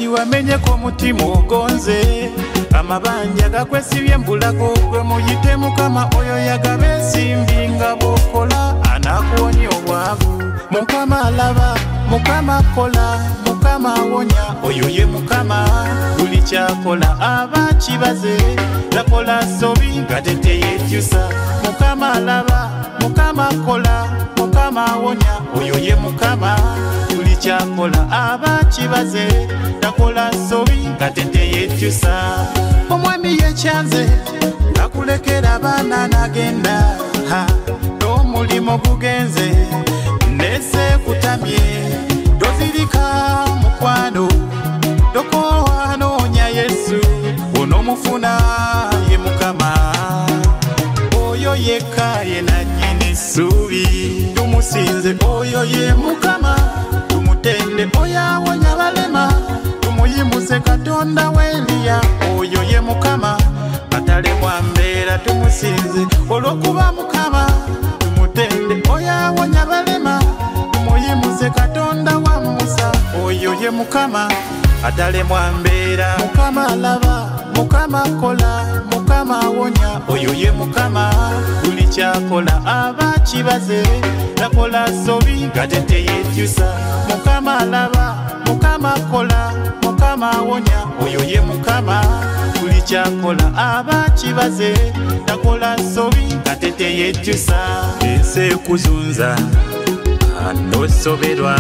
wamenyeko mutima ogonze amabanja gakwesibye mbulago gwe muyite Mukama oyo yagaba ensimbi nga bw'okola anakuwonya obwavu. Mukama alaba, Mukama kola, Mukama awonya, oyo ye Mukama buli kyakola aba kibaze yakola sobi nga teteyeekyusa. Mukama alaba, Mukama kola, Mukama awonya, oyo ye Mukama buli kyakola aba kibaze yakola sobi nga teteyeekyusa. Omwami yekyanze akulekera abaana n'agenda n'omulimo gugenze nese kutamye dozirika mukwano dokowa noonya Yesu onomufuna ye Mukama oyo yekka ye nannyini ssuubi tumusinze oyo ye Mukama tumutende oyo awonya balema tumuyimuse Katonda w'Eliya oyo ye Mukama atalemwa mbeera tumusinze olw'okuba Mukama tumutende oyo awonya balema tumuyimuse Katonda wa Musa oyo ye Mukama atalemwa mbeera. Mukama alaba, Mukama kola, Mukama awonya, oyo ye Mukama buli kyakola aba kibaze yakola sobi nga teteyeekyusa. Mukama alaba, Mukama kola, Mukama awonya, oyo ye Mukama buli kyakola aba kibaze yakola sobi nga teteyeekyusa. Ensi ekuzunza nosoberwa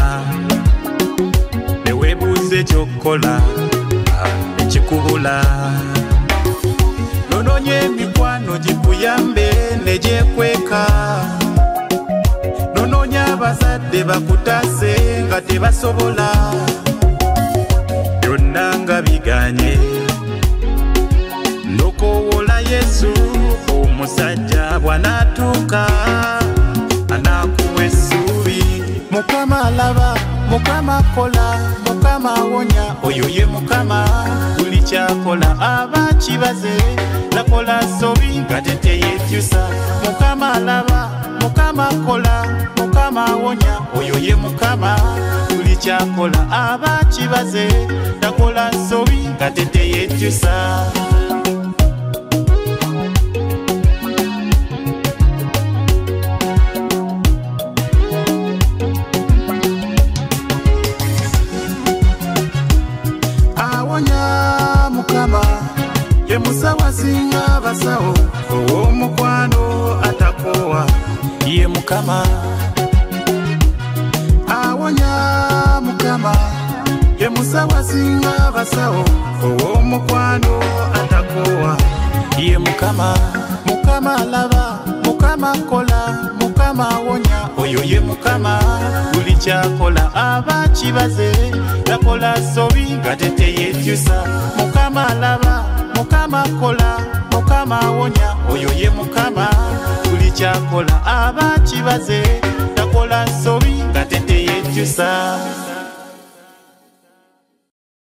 neweebuuze ky'okola nekikubula nonoonya emikwano gikuyambe ne gyekweka nonoonya abazadde bakutase nga tebasobola byonna nga biganye nokoowola Yesu omusajja bw'anaatuuka anakuwa essuubi. Mukama alaba, Mukama kola, Mukama awonya, oyo ye Mukama buli kyakola aba kibaze yakola sobi nga teteyeekyusa. Mukama alaba, Mukama kola, Mukama awonya, oyo ye Mukama buli kyakola aba kibaze yakola sobi nga teteyeekyusa. Mukama ye musawo singa abasawo ow'omukwano atakowa ye Mukama awonya. Mukama ye musawo singa abasawo ow'omukwano atakowa ye Mukama. Mukama alaba, Mukama kola, Mukama awonya, oyo ye Mukama buli kyakola aba kibaze yakola sobi nga teteyeekyusa. Mukama alaba, Mukama kola, Mukama awonya, oyo ye Mukama buli kyakola aba kibaze yakola sobi nga teteyeekyusa.